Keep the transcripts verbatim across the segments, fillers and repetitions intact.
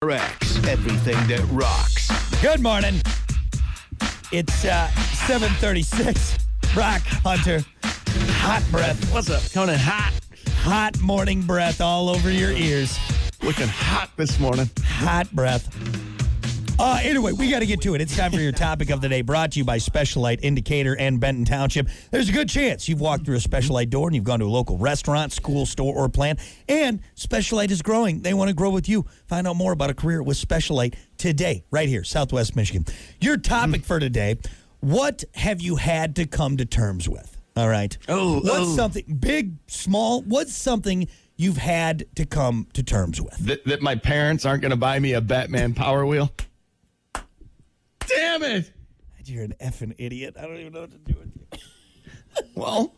tracks, everything that rocks. Good morning. It's uh, seven thirty-six. Brock, Hunter, hot breath. What's up? Coming in hot. Hot morning breath all over your ears. Looking hot this morning. Hot breath. Uh, anyway, we got to get to it. It's time for your topic of the day, brought to you by Special Light Indicator and Benton Township. There's a good chance you've walked through a Special Light door and you've gone to a local restaurant, school, store, or plant, and Special Light is growing. They want to grow with you. Find out more about a career with Special Light today, right here, Southwest Michigan. Your topic for today, what have you had to come to terms with? All right. Oh, What's oh. something, big, small, what's something you've had to come to terms with? That, that my parents aren't going to buy me a Batman Power Wheel. Damn it. You're an effing idiot. I don't even know what to do with you. Well,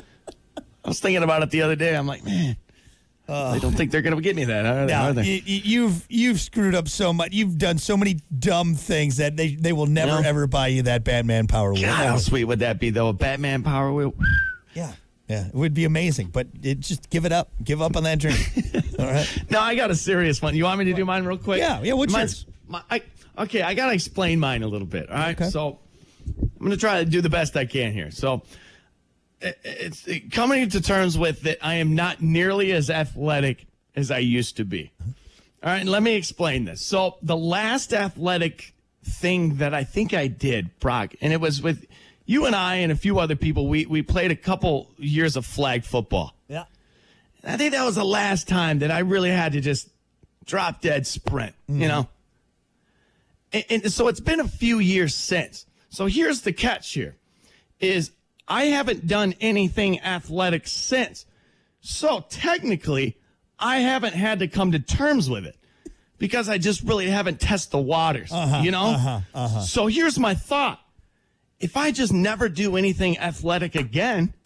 I was thinking about it the other day. I'm like, man, uh, I don't think they're going to get me that, are they? No, Are they? you, you've you've screwed up so much. You've done so many dumb things that they, they will never, No. ever buy you that Batman Power Wheel. God, how sweet would that be, though? A Batman Power Wheel? Yeah, yeah, it would be amazing. But it, just give it up. Give up on that dream. All right? No, I got a serious one. You want me to do mine real quick? Yeah, yeah, what's Mine's- yours? My, I, okay, I got to explain mine a little bit, all right? Okay. So I'm going to try to do the best I can here. So it, it's it, coming to terms with that I am not nearly as athletic as I used to be. All right, and let me explain this. So the last athletic thing that I think I did, Brock, and it was with you and I and a few other people, we, we played a couple years of flag football. Yeah. I think that was the last time that I really had to just drop dead sprint, Mm-hmm. you know? And, and so it's been a few years since. So here's the catch here, is I haven't done anything athletic since. So technically, I haven't had to come to terms with it because I just really haven't tested the waters, Uh-huh, you know? uh-huh, uh-huh. So here's my thought. If I just never do anything athletic again,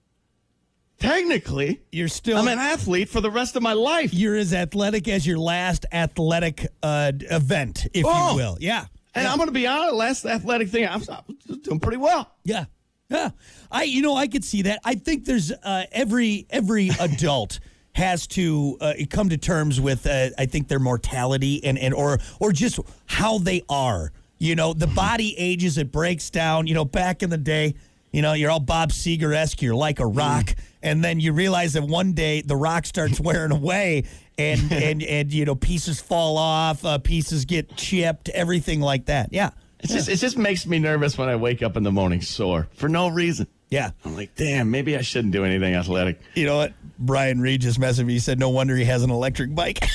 technically, You're still I'm an athlete for the rest of my life. you're as athletic as your last athletic uh, event, if Oh. you will. Yeah. And yeah. I'm going to be honest, last athletic thing, I'm, I'm doing pretty well. Yeah, yeah. I, you know, I could see that. I think there's uh, every every adult has to uh, come to terms with. Uh, I think their mortality and and or or just how they are. You know, the body ages, it breaks down. You know, back in the day, you know, you're all Bob Seger-esque. You're like a rock, mm. and then you realize that one day the rock starts wearing away. And, and, and, you know, pieces fall off, uh, pieces get chipped, everything like that. Yeah. It's yeah. just it just makes me nervous when I wake up in the morning sore for no reason. Yeah. I'm like, damn, maybe I shouldn't do anything athletic. You know what? Brian Reed just messaged me. He said, no wonder he has an electric bike.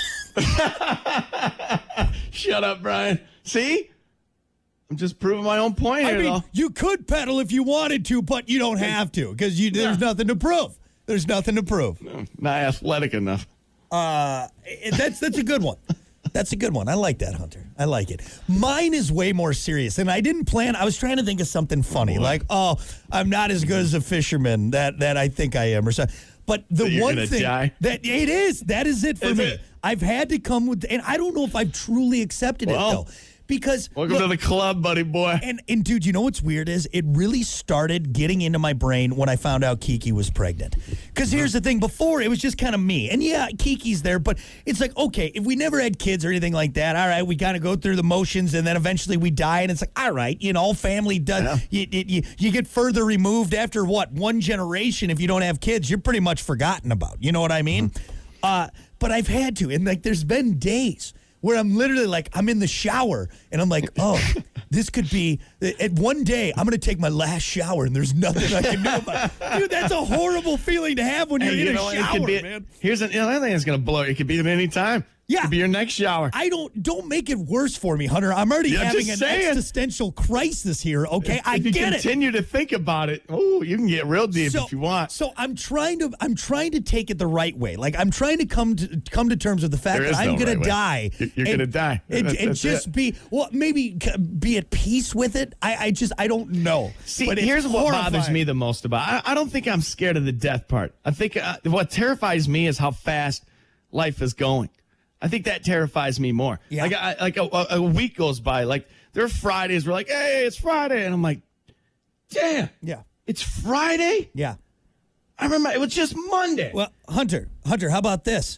Shut up, Brian. See? I'm just proving my own point I here, mean, though. you could pedal if you wanted to, but you don't have to because there's Yeah. nothing to prove. There's nothing to prove. No, not athletic enough. Uh, that's that's a good one. That's a good one. I like that, Hunter. I like it. Mine is way more serious, and I didn't plan. I was trying to think of something funny, What? like, oh, I'm not as good as a fisherman that that I think I am, or something. But the So you're one gonna thing die? that it is, that is it for Is me. it? I've had to come with, and I don't know if I've truly accepted Well, it though, because Welcome look, to the club, buddy boy. and and dude, you know what's weird is it really started getting into my brain when I found out Kiki was pregnant. Because here's the thing: before it was just kind of me, and yeah, Kiki's there, but it's like, okay, if we never had kids or anything like that, all right, we kind of go through the motions, and then eventually we die, and it's like, all right, you know, all family does. You, you you get further removed after what one generation. If you don't have kids, you're pretty much forgotten about. You know what I mean? Mm-hmm. Uh, but I've had to, and like, there's been days where I'm literally like, I'm in the shower and I'm like, oh, this could be, at one day, I'm going to take my last shower and there's nothing I can do about it. Dude, that's a horrible feeling to have when you're Hey, in you a know, it shower, could be, man. Here's an, another thing that's going to blow. It could be at any time. Yeah. It could be your next shower. I don't, don't make it worse for me, Hunter. I'm already Yeah, having just an saying. existential crisis here, okay? If, I if you get it. continue to think about it, oh, you can get real deep So, if you want. so I'm trying to I'm trying to take it the right way. Like I'm trying to come to come to terms with the fact There that is I'm no gonna right way. die. You're- you're and- gonna die. And, That's- and that's just it. be well, maybe c- be at peace with it. I, I just I don't know. See, But it's here's what bothers horrifying. me the most about I, I don't think I'm scared of the death part. I think uh, what terrifies me is how fast life is going. I think that terrifies me more. Yeah. Like, I, like a, a week goes by. Like, there are Fridays we're like, hey, it's Friday. And I'm like, damn, Yeah. it's Friday? Yeah. I remember it was just Monday. Well, Hunter, Hunter, how about this?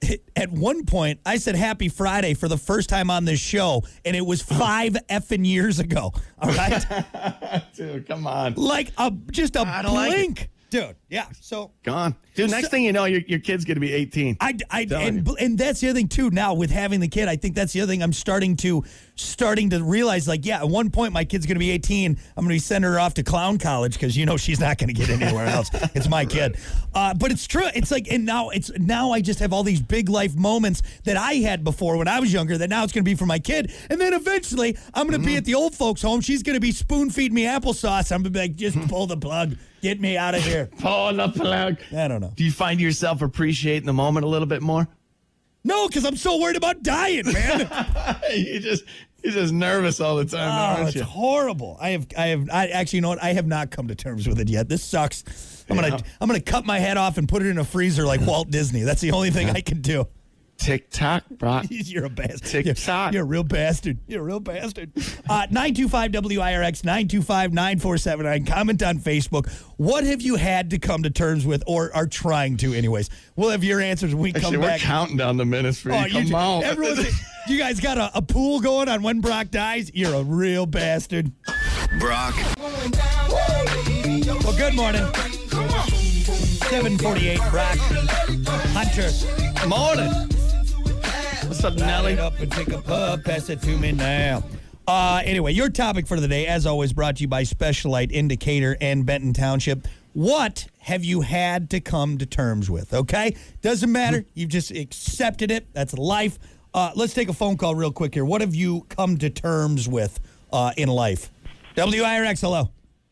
At one point, I said Happy Friday for the first time on this show, and it was five effing years ago. All right? Dude, come on. Like a just a I don't like blink. Dude, yeah. So Gone. Dude, next So- thing you know, your, your kid's going to be eighteen. I, I Telling and, you. and that's the other thing too. Now with having the kid, I think that's the other thing I'm starting to starting to realize. Like, yeah, at one point my kid's going to be eighteen. I'm going to be sending her off to clown college because you know she's not going to get anywhere else. It's my kid. Uh, but it's true. It's like, and now it's now I just have all these big life moments that I had before when I was younger. That now it's going to be for my kid, and then eventually I'm going to Mm-hmm. be at the old folks' home. She's going to be spoon feeding me applesauce. I'm going to be like, just pull the plug, get me out of here. Pull the plug. I don't know. Do you find yourself appreciating the moment a little bit more? No, because I'm so worried about dying, man. you just you're just nervous all the time, Oh, aren't it's you? horrible. I have, I have, I actually, you know what? I have not come to terms with it yet. This sucks. I'm Yeah. gonna, I'm gonna cut my head off and put it in a freezer like Walt Disney. That's the only thing I can do. TikTok, Brock. You're a bastard. TikTok. You're, you're a real bastard. You're a real bastard. Uh, nine two five W I R X, nine two five, nine four seven nine. Comment on Facebook. What have you had to come to terms with or are trying to, anyways? We'll have your answers when we come Actually, we're back. counting down the minutes for Oh, you. you Come on. everyone's, you guys got a, a pool going on when Brock dies? You're a real bastard. Brock, Well, good morning. seven forty-eight, Brock. Hunter. Morning. What's up, Nelly? Light up and pick a pub. Pass it to me now. Uh, anyway, your topic for the day, as always, brought to you by Specialite Indicator and Benton Township. What have you had to come to terms with, okay? Doesn't matter. You've just accepted it. That's life. Uh, let's take a phone call real quick here. What have you come to terms with uh, in life? W I R X, hello.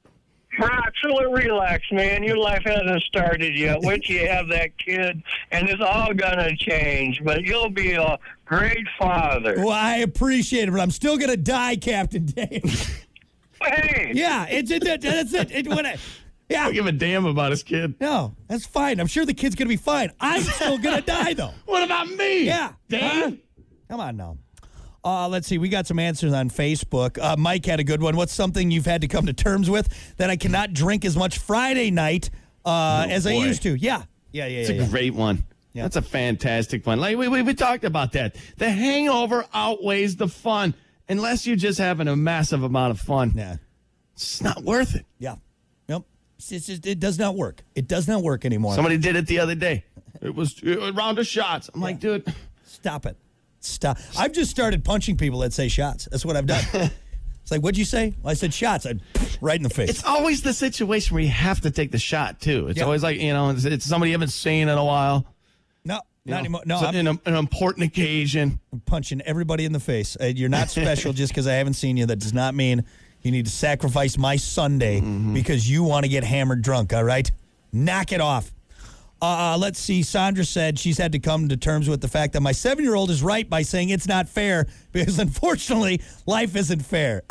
Brock, so relax, man. Your life hasn't started yet. Wait till you have that kid, and it's all gonna change. But you'll be a great father. Well, I appreciate it, but I'm still going to die, Captain Dave. Hey, Yeah, it's it, it, that's it. it when I, yeah. Don't give a damn about his kid. No, that's fine. I'm sure the kid's going to be fine. I'm still going to die, though. What about me? Yeah. Dave? Huh? Come on now. Uh, let's see. We got some answers on Facebook. Uh, Mike had a good one. What's something you've had to come to terms with that I cannot drink as much Friday night uh, Oh, as I boy. used to? Yeah. Yeah, yeah, It's yeah. a yeah. great one. Yeah. That's a fantastic one. Like we, we we talked about that. The hangover outweighs the fun. Unless you're just having a massive amount of fun, Yeah. it's not worth it. Yeah. Nope. It's just, it's- it does not work. It does not work anymore. Somebody did it the other day. It was a round of shots. I'm like, dude, Stop it. Stop. I've just started punching people that say shots. That's what I've done. It's like, what'd you say? Well, I said shots. I right in the face. it's always the situation where you have to take the shot too. It's Yeah. always like, you know, it's, it's somebody you haven't seen in a while. no, you not know. anymore. No, It's I'm, an, an important occasion. I'm punching everybody in the face. Uh, you're not special just because I haven't seen you. That does not mean you need to sacrifice my Sunday because you want to get hammered drunk, all right? Knock it off. Uh, let's see. Sandra said she's had to come to terms with the fact that my seven-year-old is right by saying it's not fair because, unfortunately, life isn't fair.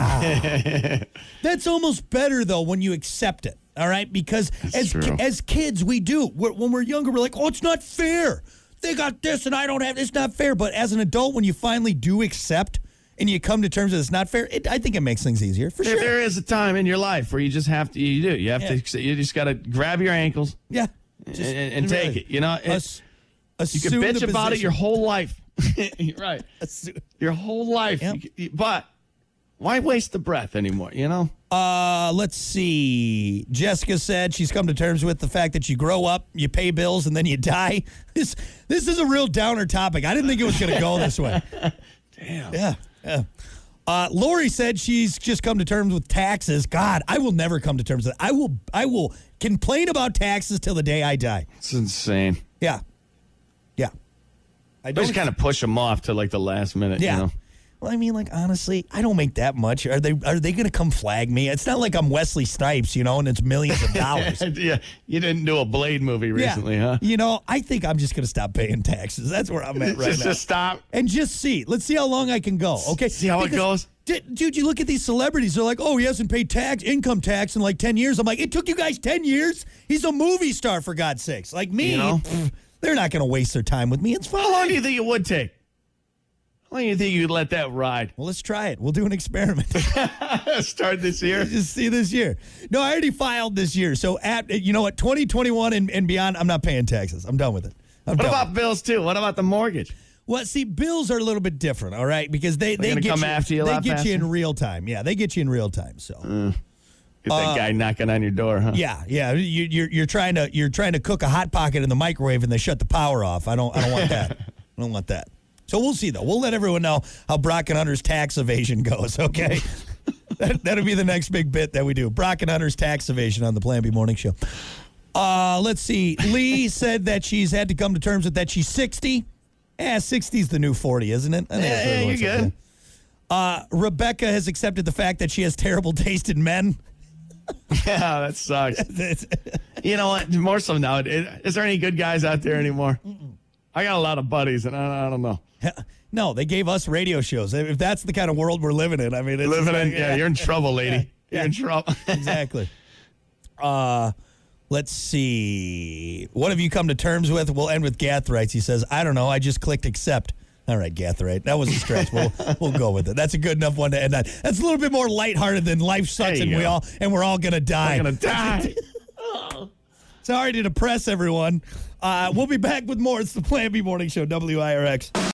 Ah. That's almost better, though, when you accept it, all right? Because as true. as kids, we do. We're, when we're younger, we're like, oh, it's not fair. They got this and I don't have It's not fair. But as an adult, when you finally do accept and you come to terms with it's not fair, it, I think it makes things easier, for There, sure. there is a time in your life where you just have to. You do. You have Yeah. to. You just got to grab your ankles Yeah. and, Just- and take really. it. You know, it- Ass- you can assume bitch the about it position. your whole life. You're right. Assume- Your whole life. Yep. You c- you- but why waste the breath anymore? You know. Uh, let's see. Jessica said she's come to terms with the fact that you grow up, you pay bills, and then you die. This this is a real downer topic. I didn't think it was going to go this way. Damn. Yeah, yeah. Uh, Lori said she's just come to terms with taxes. God, I will never come to terms with it. I will I will complain about taxes till the day I die. It's insane. Yeah, yeah. I I just kind of push them off to like the last minute. Yeah. You know? Well, I mean, like honestly, I don't make that much. Are they? Are they going to come flag me? It's not like I'm Wesley Snipes, you know, and it's millions of dollars. yeah. You didn't do a Blade movie recently, yeah. huh? You know, I think I'm just going to stop paying taxes. That's where I'm at right just, now. just stop. And just see. Let's see how long I can go. Okay. See how it goes? Di- Dude, you look at these celebrities. They're like, oh, he hasn't paid tax, income tax in like ten years. I'm like, it took you guys ten years? He's a movie star, for God's sakes. Like me, You know? pff, they're not going to waste their time with me. It's fine. How long do you think it would take? How long do you think you'd let that ride? Well, let's try it. We'll do an experiment. Start this year. Just see this year. No, I already filed this year. So, at you know what, twenty twenty-one and, and beyond, I'm not paying taxes. I'm done with it. I'm What done. about bills too? What about the mortgage? Well, see, bills are a little bit different, all right, because they they gonna get come you, after you a they lot get you in faster? real time. Yeah, they get you in real time. So Get that guy knocking on your door, huh? yeah, yeah, you, you're you're trying to you're trying to cook a hot pocket in the microwave and they shut the power off. I don't I don't want that. I don't want that. So we'll see though. We'll let everyone know how Brock and Hunter's tax evasion goes. Okay, that, that'll be the next big bit that we do. Brock and Hunter's tax evasion on the Plan B Morning Show. Uh, let's see. Lee said that she's had to come to terms with that she's sixty. Yeah, sixty's the new forty, isn't it? I think Yeah, that's what yeah, everyone's you're saying. good. Uh, Rebecca has accepted the fact that she has terrible taste in men. Yeah, that sucks. You know what? More so now. Is there any good guys out there anymore? I got a lot of buddies, and I, I don't know. No, they gave us radio shows. If that's the kind of world we're living in, I mean, it's Living in, like, yeah, you're in trouble, lady. Yeah. You're in trouble. exactly. Uh, let's see. What have you come to terms with? We'll end with Gathrites. He says, I don't know. I just clicked accept. All right, Gathright. That was a stretch. We'll we'll go with it. That's a good enough one to end on. That's a little bit more lighthearted than life sucks There and you we go. all and we're all gonna die. I'm gonna die. Sorry to depress everyone. Uh, we'll be back with more. It's the Plan B Morning Show, W I R X.